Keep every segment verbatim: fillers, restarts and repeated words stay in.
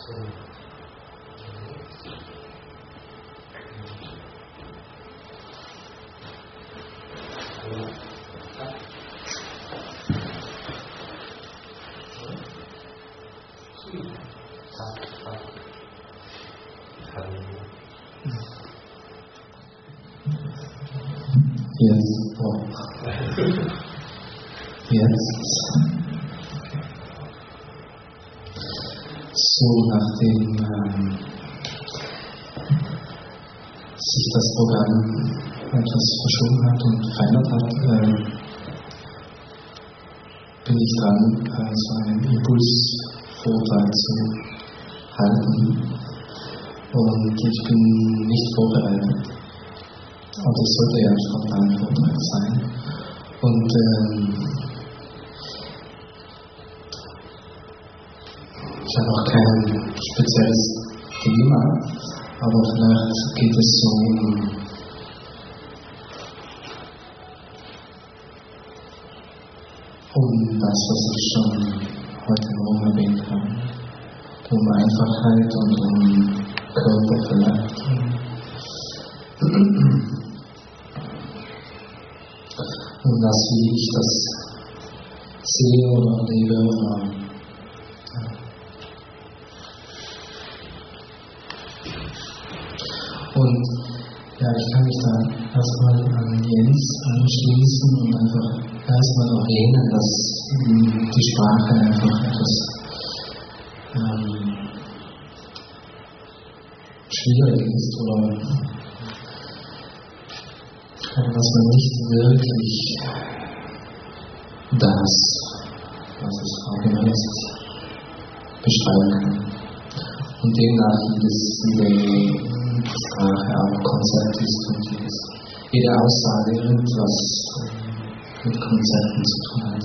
Jetzt auch. Jetzt. So, nachdem ähm, sich das Programm etwas verschoben hat und verändert hat, äh, bin ich dran, äh, so einen Impulsvortrag zu halten. Und ich bin nicht vorbereitet. Und es sollte ja ein spontaner Vortrag sein. Und ähm, ich habe auch kein spezielles Thema, aber vielleicht geht es so um, um das, was ich schon heute Morgen erwähnt habe. Um Einfachheit und um Körper vielleicht. Und das, wie ich das sehe oder erlebe oder ja. Und ja, ich kann mich da erstmal an Jens anschließen und einfach erstmal erwähnen, dass die Sprache einfach etwas ähm, schwierig ist oder dass man nicht wirklich das, was es auch ist, beschreiben kann. Und demnach jedes, jede Sprache auch Konzept ist und jedes, jede Aussage irgendwas mit Konzepten zu tun hat.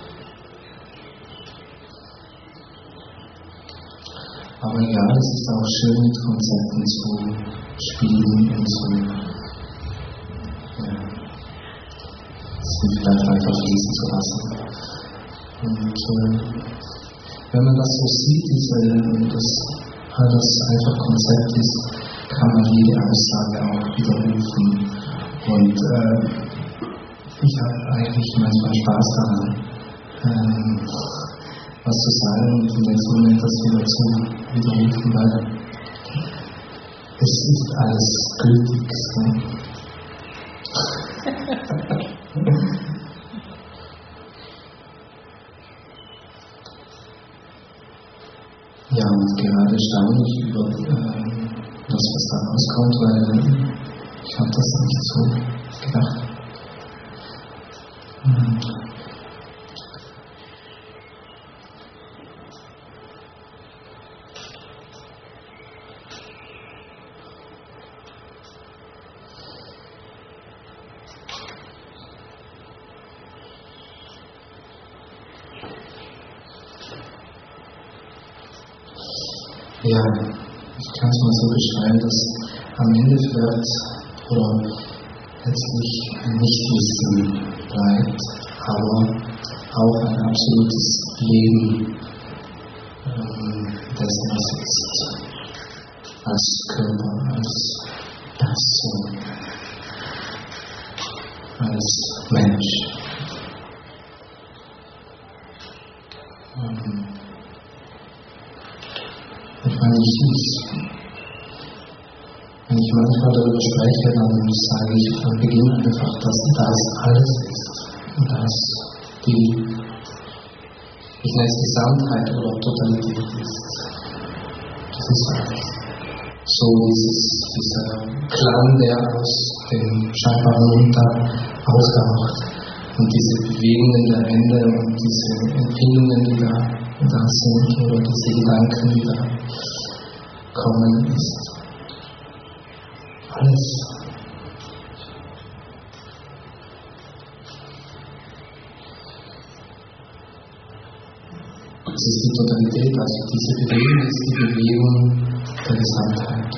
Aber ja, es ist auch schön, mit Konzepten zu spielen und zu vielleicht einfach fließen zu lassen. Und äh, wenn man das so sieht, diese, dass alles einfach Konzept ist, kann man jede Aussage auch widerrufen. Und äh, ich habe eigentlich manchmal Spaß daran, äh, was zu sagen und im nächsten Moment das wieder zu widerrufen, weil es ist alles gültig. So. Ja, und gerade staune ich über äh, das, was da rauskommt, weil ich habe das nicht so gedacht. Und ja, ich kann es mal so beschreiben, dass am Ende vielleicht oder letztlich ein Nichtwissen bleibt, aber auch ein absolutes Leben ähm, dessen, was ist, als Körper, als Person, als Mensch. Ähm, Wenn ich, ich, wenn ich manchmal darüber spreche, dann sage ich von Beginn einfach, dass das alles ist. Und dass die, ich nenne es Gesamtheit oder Totalität ist. Das ist alles. So dieses, dieser Klang, der aus dem scheinbaren Mund ausraucht. Und diese Bewegungen der Hände und diese Empfindungen, die da, da sind, oder diese Gedanken, die da kommen, ist alles. Es ist die Totalität, also diese Bewegung ist die Bewegung der Gesamtheit.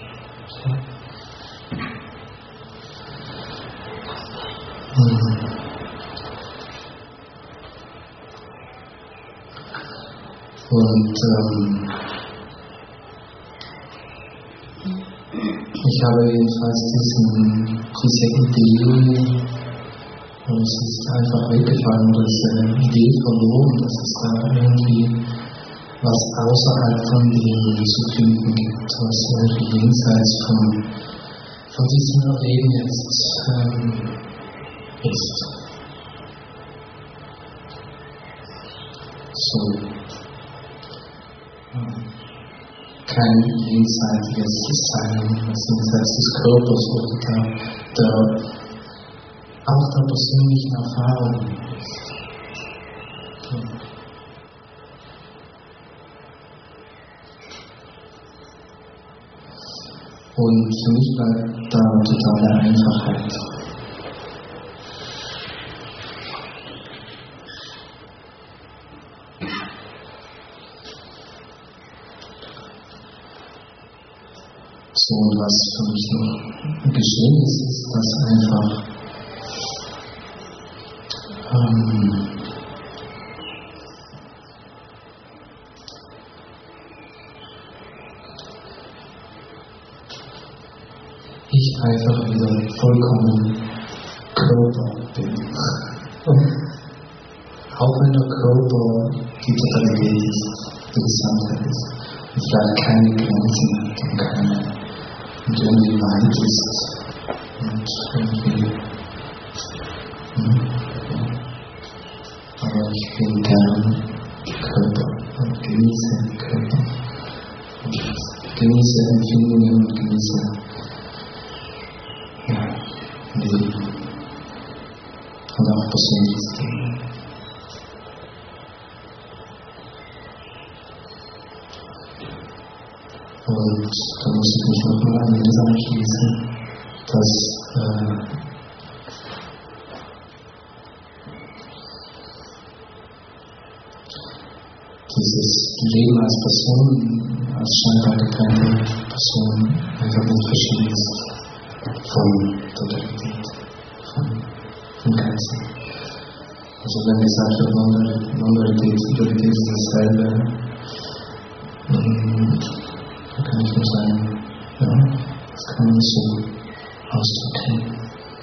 Mhm. Und ähm, habe jedenfalls diesen, diese Idee, und es ist einfach weggefallen, oder diese Idee verloren, dass es da irgendwie was außerhalb von dem zu finden gibt, was irgendwie jenseits von, von diesem Erleben jetzt ähm, ist. So. Kein jenseitiges Sein, was jenseits des Körpers oder der, der, auch der persönlichen Erfahrung ist. Und für mich bleibt da totale Einfachheit. So, und was für mich noch geschehen ist, ist, dass einfach ähm, ich einfach wieder vollkommen Körper bin. Auch wenn der Körper die Totalität ist, die Gesamtheit ist, und vielleicht keine Grenzen hat und keine und irgendwie weit ist und irgendwie hm, ja. Aber ich bin gern Körper und genieße Körper und genieße Empfindungen und genieße ja, Leben und auch persönliches Leben. Und da muss ich mich nochmal an das anschließen, dass äh, dieses Leben als Person, als scheinbar getrennte Person einfach nicht verschieden ist von Totalität, von, von Ganzen. Also wenn gesagt wird, Non-Dualität, Totalität ist dasselbe, und da kann ich nur sagen, ja, das kann man so ausdrücken.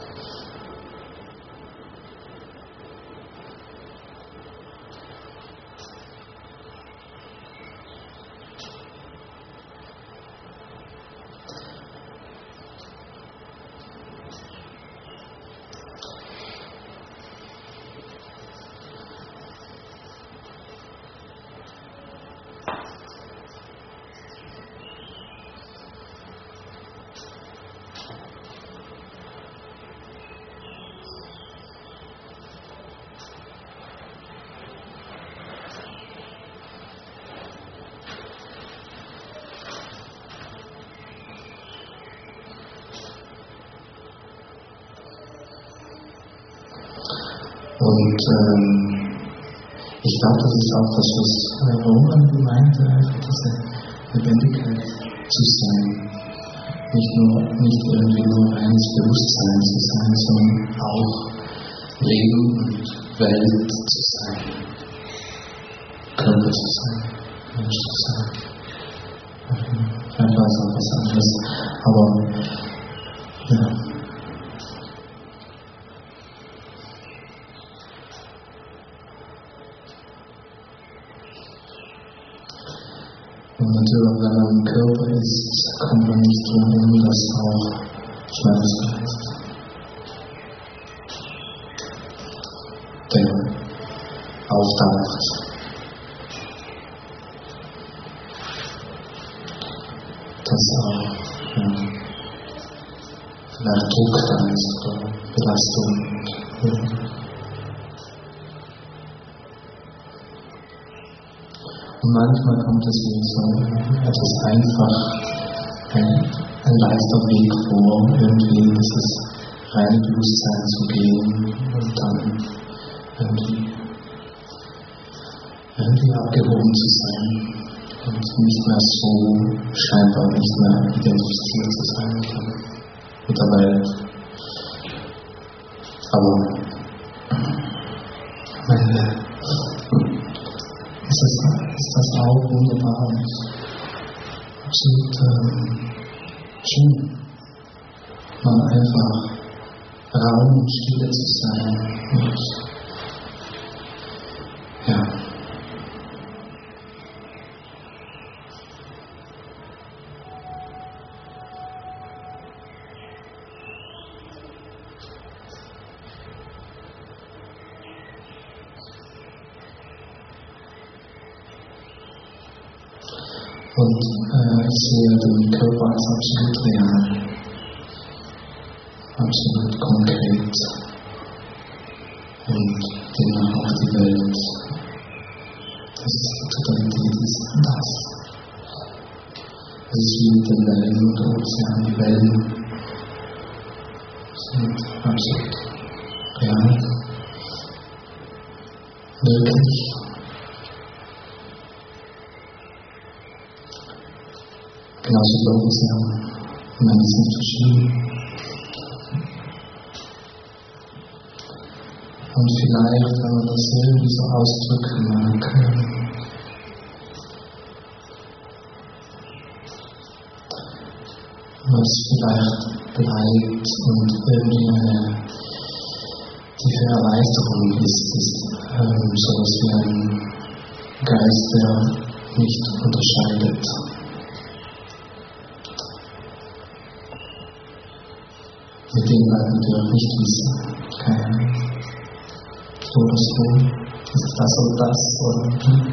Und ähm, ich glaube, das ist auch das, was Roman meinte, einfach diese Lebendigkeit zu sein. Nicht nur, nicht irgendwie nur reines Bewusstsein zu sein, sondern auch Leben und Welt zu sein. Körper zu sein, Mensch zu sein. Vielleicht war es auch was anderes, aber ja. Und natürlich, wenn man im Körper ist, kommt man nicht drum herum, dass auch Schmerz ist. Der auftaucht. Dass auch ja, vielleicht Druck da ist oder Belastung. Ja. Und manchmal kommt es mir so etwas einfach, ein, ein leichter Weg vor, irgendwie in dieses reine Bewusstsein zu gehen und dann irgendwie, irgendwie abgehoben zu sein und nicht mehr so, scheinbar nicht mehr identifiziert zu sein mit der Welt. Aber am Ende ist das, ist das auch wunderbar und absolut ähm, schön. mal einfach Raum und Stille zu sein und ja. Und äh, ich sehe den Körper als absolut real, absolut konkret und demnach auch die Welt. Das Totalität ist das. Es ist wie mit den Wellen und Ozean. Die Wellen sind absolut real, wirklich. Genauso der Ozean, man ist nicht verschieden. Und vielleicht, wenn man das irgendwie so ausdrücken mag, was vielleicht bleibt und irgendwie eine tiefe Erleichterung ist, ist ähm, sowas wie ein Geist, der nicht unterscheidet. Mit dem werden wir auch nicht wissen. Keine so oder so, ist das oder das oder die.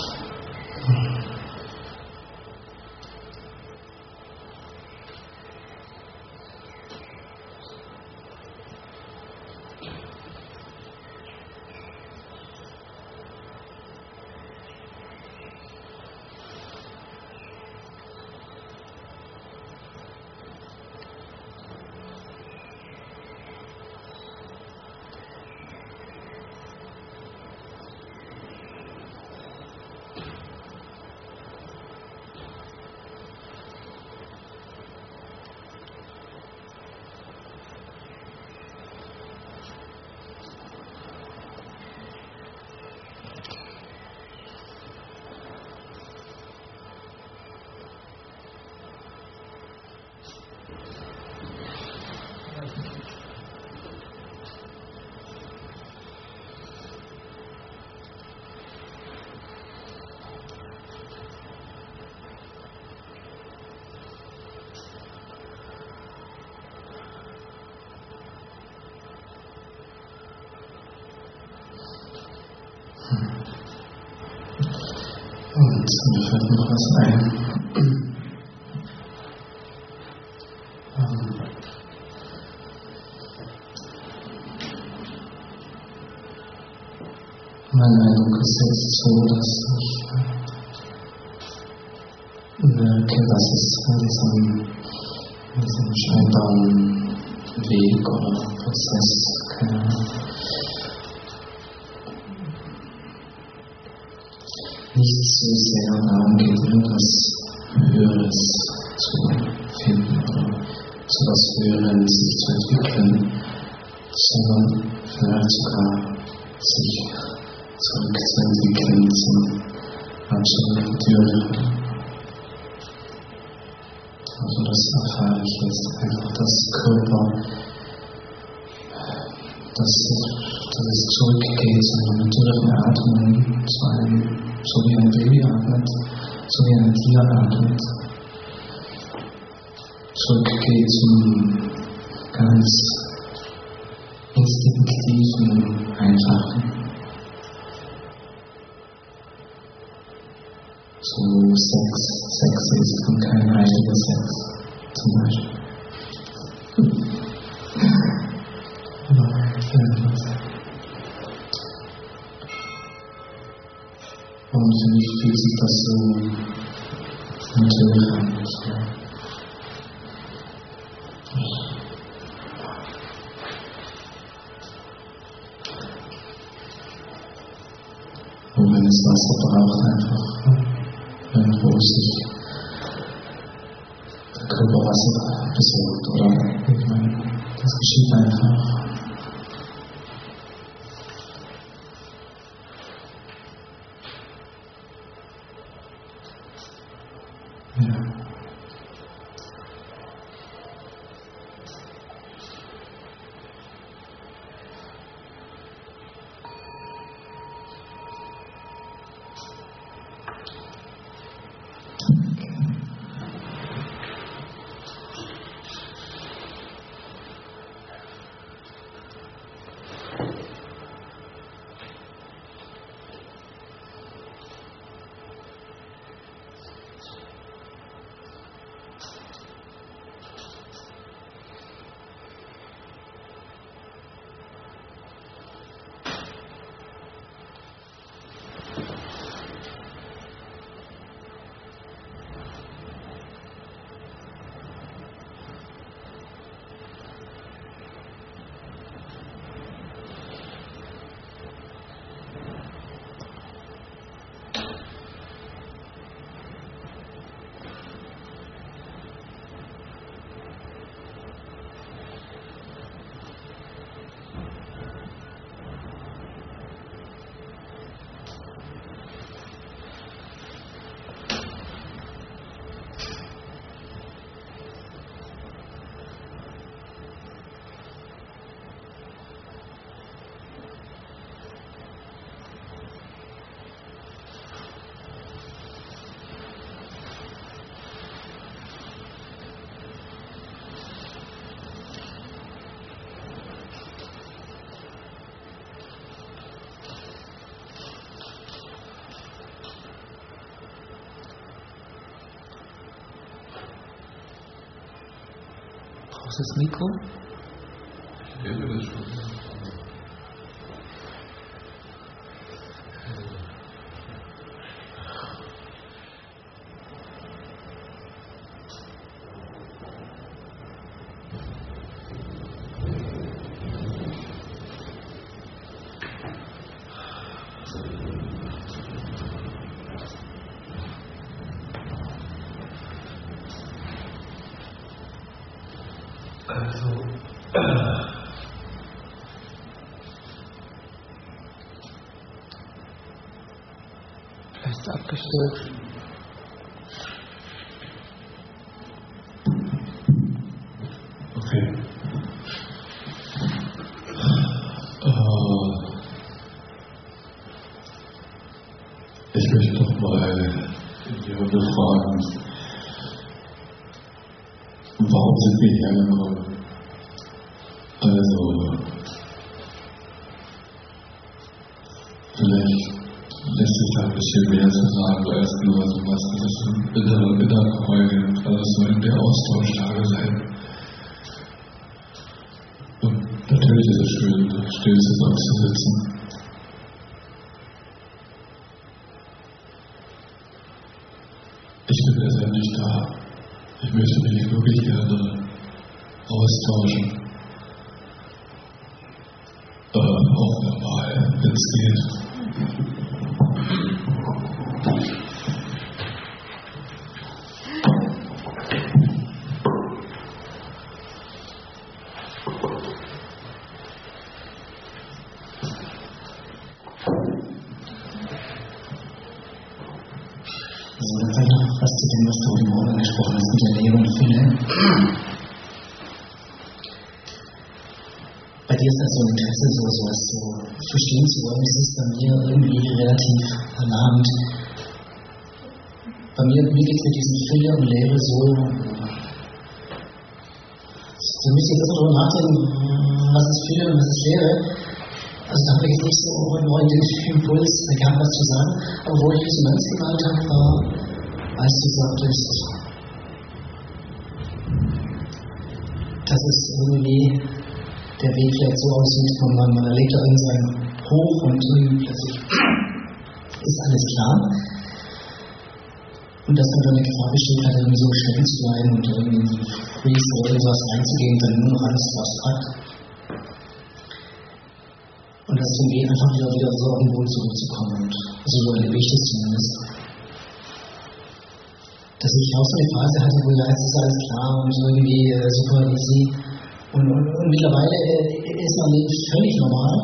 Und mir fällt noch was ein. ähm, mein Eindruck ist jetzt so, dass ich merke, dass es in diesem, in diesem scheinbaren Weg oder Prozess, keine Ahnung, nicht so sehr darum geht, irgendwas Höheres zu finden oder zu etwas Höherem sich zu entwickeln, sondern vielleicht sogar sich zurückzuentwickeln zum absoluten Natürlichen. Also das erfahre ich jetzt einfach, dass Körper, dass, dass es zurückgeht zu einer natürlichen Atmung, zu einem, so wie ein Baby atmet, so wie ein Tier atmet, zurückgeht zum ganz instinktiven, einfachen. So Sex, Sex ist und kein heiliger Sex, zum Beispiel. Und für mich fühlt sich das so natürlich an. So. Und wenn es Wasser braucht, einfach irgendwo sich der Körper Wasser besorgt, oder ich meine, das geschieht einfach. Ja. Brauchst du das Mikro? Ich lebe das schon. Also, Fest abgestellt. okay. Uh, ich möchte doch mal in die Runde fragen, warum sind wir hierher gekommen? Also, vielleicht lässt sich da ein bisschen mehr zu sagen, als nur sowas, das ist ein innerer Gedankenheulen, also es soll der Austauschtage sein. Und natürlich ist es schön, still zusammenzusitzen. Ich bin letztendlich da. Ich möchte mich wirklich gerne austauschen. Äh, auch verbal, wenn es geht. Also, dann vielleicht noch was zu dem, was du heute Morgen angesprochen hast, mit der Lehre und Fülle. Bei dir ist das so ein Interesse, so sowas so verstehen zu wollen. Es ist bei mir irgendwie relativ erlahmend. Bei mir, mir geht es mit diesen Fülle und Lehre so. Da müsst ihr jetzt darüber nachdenken, was ist Fülle und was ist Lehre. Also da habe ich jetzt nicht so heute Morgen den Impuls gehabt, was zu sagen. Aber wo ich Resonanz gemalt habe, war, als du sagtest, dass es irgendwie der Weg vielleicht so aussieht, von man, man erlebt da irgendein Hoch und irgendwie plötzlich ist alles klar. Und dass dann so eine Gefahr besteht, halt irgendwie so stecken zu bleiben und irgendwie in die Freeze oder irgendwas reinzugehen und dann nur noch alles auspackt. Und das zum Gehen einfach wieder, wieder so auf den Boden zurückzukommen. Und also so erlebe ich das zumindest. Dass ich auch so eine Phase hatte, wo ja, jetzt ist alles klar und irgendwie äh, super easy. Und, und, und mittlerweile äh, ist mein Leben völlig normal.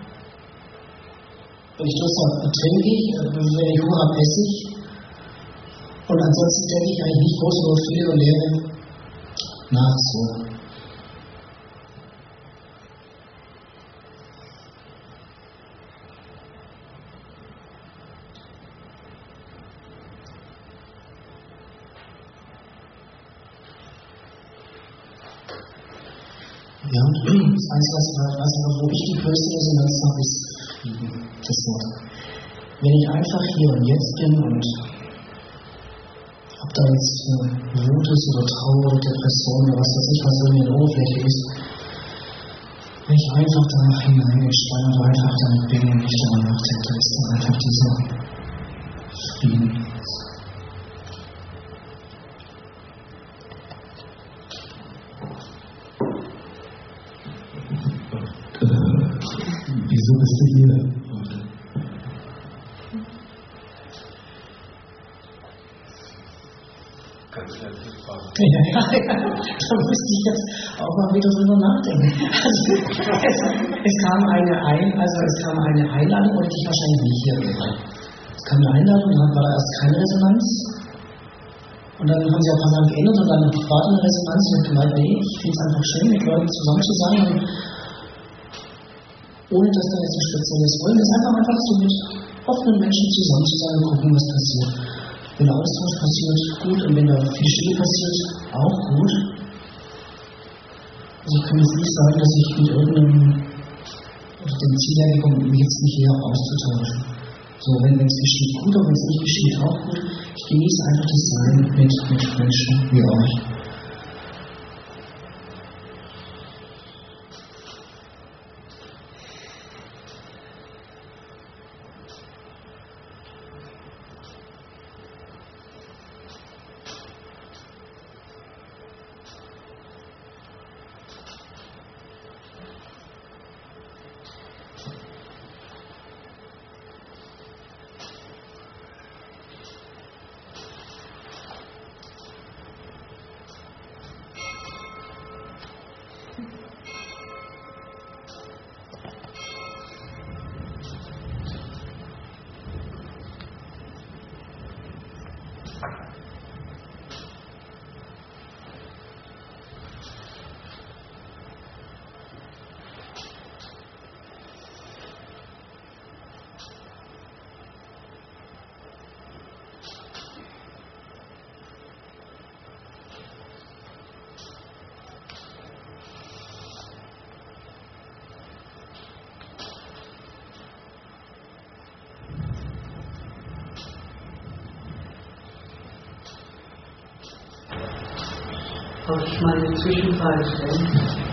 Wenn ich Lust habe, trinke ich, wenn ich Hunger habe, esse ich. Und ansonsten denke ich eigentlich nicht groß über Fülle und Lehre nach so. Ja, das Einzige, was, wo ich die größte Resonanz habe, ist Frieden, das Wort. Wenn ich einfach hier und jetzt bin und ob da jetzt Wut ist oder Trauer oder Depression oder was weiß ich, was irgendwie in der Oberfläche ist, wenn ich einfach da hineingespannt und einfach damit bin und nicht darüber nachdenke, ist dann einfach dieser Frieden. Wieso bist du hier heute? Ganz letzte Frage. Ja, ja, ja, da musste ich jetzt auch mal wieder drüber nachdenken. Also, es, es kam eine ein, also es kam eine Einladung, oder die ich wahrscheinlich nicht hier wäre. Es kam eine Einladung, dann war da erst keine Resonanz. Und dann haben sie auch ein paar Sachen geändert und dann war da eine Resonanz und ich habe gemeint, nee, ich finde es einfach schön, mit Leuten zusammen zu sein. Und ohne dass da jetzt ein spezielles Wollen ist, einfach einfach so mit offenen Menschen zusammen zu sein und gucken, was passiert. Wenn der Austausch passiert, gut, und wenn da viel Stille passiert, auch gut. Also ich kann jetzt nicht sagen, dass ich mit irgendeinem auf dem Ziel hergekommen bin, jetzt nicht hier auszutauschen. So, wenn es geschieht, gut, aber wenn es nicht geschieht, auch gut. Ich genieße einfach das Sein mit, mit Menschen wie euch. Darf ich mal eine Zwischenfrage stellen?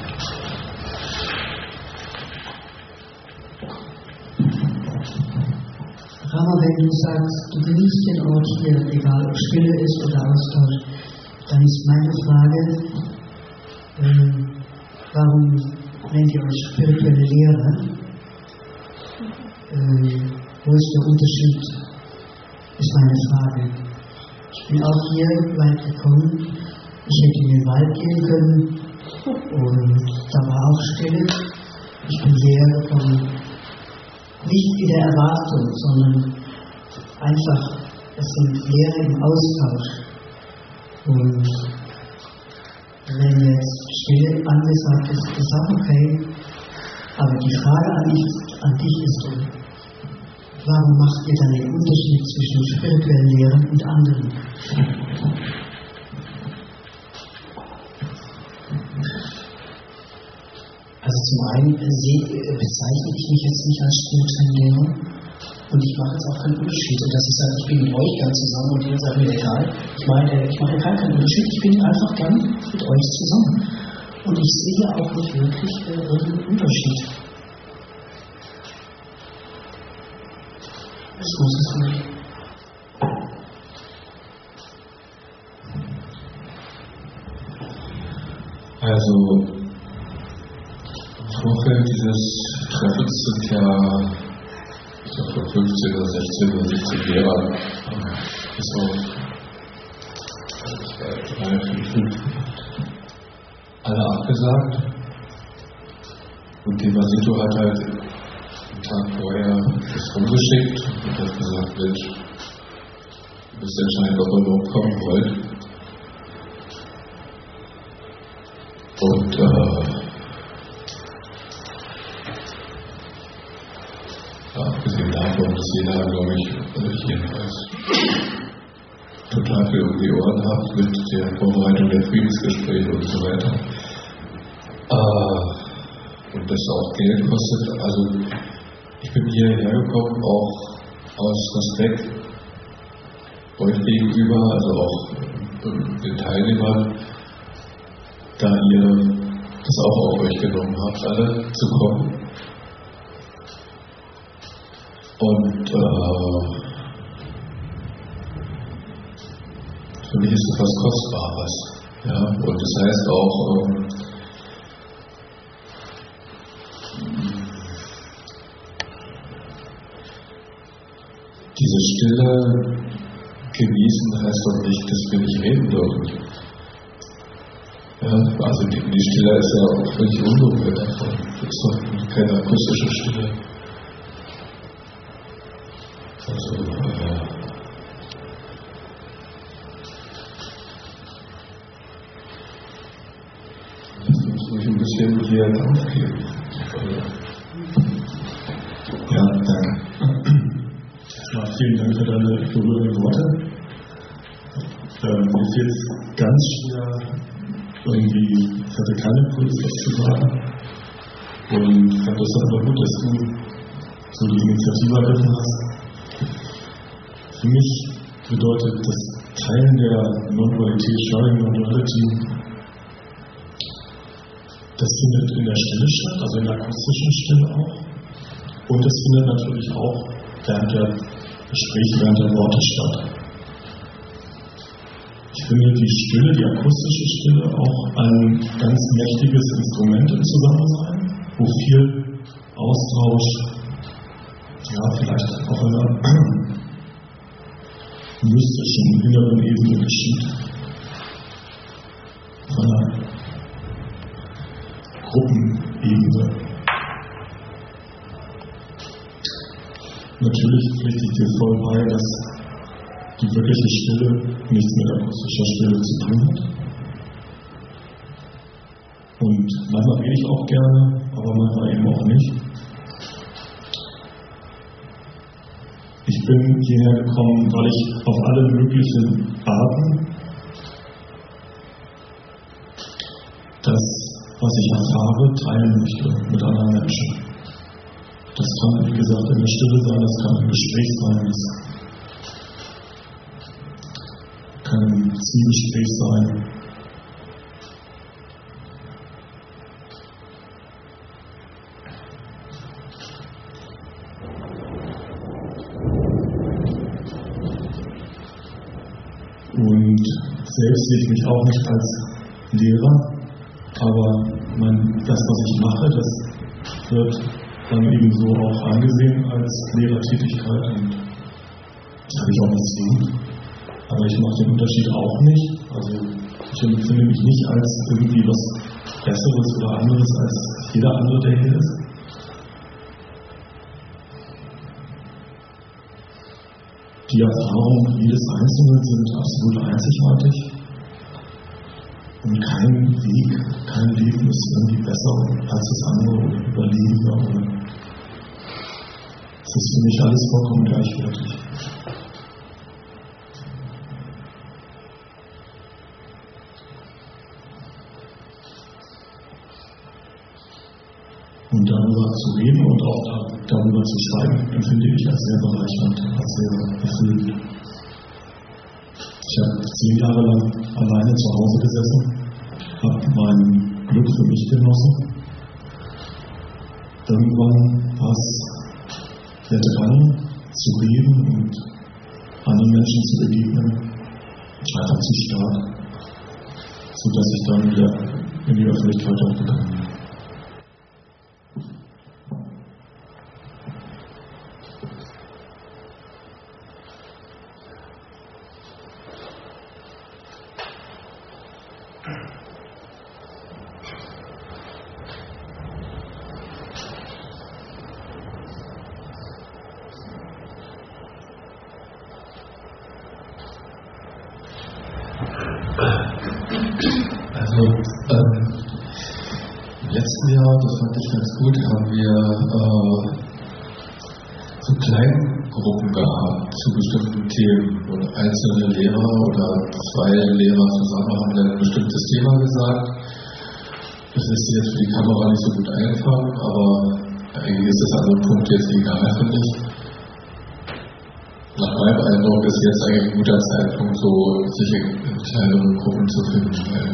Rama, wenn du sagst, du genießt den Ort hier, egal ob Stille ist oder Austausch, dann ist meine Frage, äh, warum nennt ihr euch spirituelle Lehrer? Äh, wo ist der Unterschied? Ist meine Frage. Ich bin auch hier weit gekommen. Ich hätte in den Wald gehen können und da war auch Stille. Ich bin hierher gekommen, nicht in der Erwartung, sondern einfach, es sind Lehre im Austausch. Und wenn jetzt Stille angesagt ist, ist auch okay. Aber die Frage an dich, an dich ist, warum macht ihr dann den Unterschied zwischen spirituellen Lehren und anderen? Also zum einen bezeichne ich mich jetzt nicht als spirituellen Lehrer und ich mache jetzt auch keinen Unterschied. Und dass ich sage, ich bin mit euch gern zusammen und ihr seid mir egal. Ich meine, ich mache keinen, keinen Unterschied, ich bin einfach gern mit euch zusammen. Und ich sehe auch nicht wirklich äh, irgendeinen Unterschied. Das muss es nicht. Also im Vorfeld dieses Treffens sind ja, ich glaube, fünfzehn oder sechzehn oder siebzehn Lehrer, bis auf drei, vier, fünf, alle abgesagt. Und die Vasito hat halt einen Tag vorher das rumgeschickt und hat gesagt, Mensch, du bist entscheidend, ob ihr überhaupt kommen wollt. Und äh, ja, abgesehen davon, dass jeder, glaube ich, also ich jedenfalls total viel um die Ohren habe mit der Vorbereitung der Friedensgespräche und so weiter. Äh, und das auch Geld kostet. Also ich bin hierher gekommen, auch aus Respekt euch gegenüber, also auch den Teilnehmern, da ihr das auch auf euch genommen habt, alle zu kommen. Und äh, für mich ist es was Kostbares. Ja? Und das heißt auch, ähm, diese Stille genießen heißt doch nicht, dass wir nicht reden dürfen. Ja, also die, die Stille ist ja auch völlig unberührt davon. Das ist doch keine akustische Stille. Also, äh, lasst uns ruhig ein bisschen hier aufgeben. Ja, danke. Erstmal vielen Dank für deine berührenden Worte. Ähm, mir fehlt es ganz schwer, irgendwie, ich hatte keinen Impuls, was zu sagen. Und ich fand das aber gut, dass du so die Initiative ergriffen hast. Für mich bedeutet das Teilen der Non-Dualität, Sharing Non-Duality, das findet in der Stille statt, also in der akustischen Stille auch. Und es findet natürlich auch während der Gespräche, während der Worte statt. Ich finde die Stille, die akustische Stille, auch ein ganz mächtiges Instrument im Zusammensein, wo viel Austausch, ja, vielleicht auf einer mystischen, inneren Ebene geschieht. Auf einer Gruppenebene. Natürlich pflichte ich dir voll bei, dass die wirkliche Stille nichts mit akustischer Stille zu tun hat. Und manchmal rede ich auch gerne, aber manchmal eben auch nicht. Ich bin hierher gekommen, weil ich auf alle möglichen Arten das, was ich erfahre, teilen möchte mit anderen Menschen. Das kann, wie gesagt, in der Stille sein, das kann im Gespräch sein, das kann ein Zwiegespräch sein. Und selbst sehe ich mich auch nicht als Lehrer, aber mein, das, was ich mache, das wird dann eben so auch angesehen als Lehrertätigkeit und das habe ich auch nicht sehen. Aber ich mache den Unterschied auch nicht. Also ich empfinde mich nicht als irgendwie was Besseres oder anderes als jeder andere, der hier ist. Die Erfahrungen jedes Einzelnen sind absolut einzigartig und kein Weg, kein Leben ist irgendwie besser als das andere oder überlegener. Es ist für mich alles vollkommen gleichwertig. Und darüber zu reden und auch darüber zu schreiben, empfinde ich als sehr bereichernd, als sehr erfüllend. Ich habe zehn Jahre lang alleine zu Hause gesessen, habe mein Glück für mich genossen. Irgendwann war es der Drang zu reden und anderen Menschen zu begegnen, einfach zu stark, sodass ich dann wieder in die Öffentlichkeit auch gegangen bin. Also ähm, im letzten Jahr, das fand ich ganz gut, haben wir äh, so Kleingruppen gehabt zu bestimmten Themen. Und einzelne Lehrer oder zwei Lehrer zusammen haben dann ein bestimmtes Thema gesagt. Das ist jetzt für die Kamera nicht so gut eingefangen, aber eigentlich ist das an einem Punkt jetzt egal, finde ich. Nach meinem Eindruck ist jetzt eigentlich ein guter Zeitpunkt, so sich in kleineren Gruppen zu finden, weil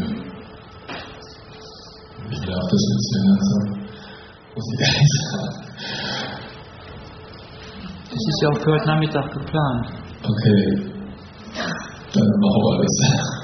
ich darf das jetzt hier langsam, muss ich ehrlich sagen. Es ist ja auch für heute Nachmittag geplant. Okay, dann machen wir das.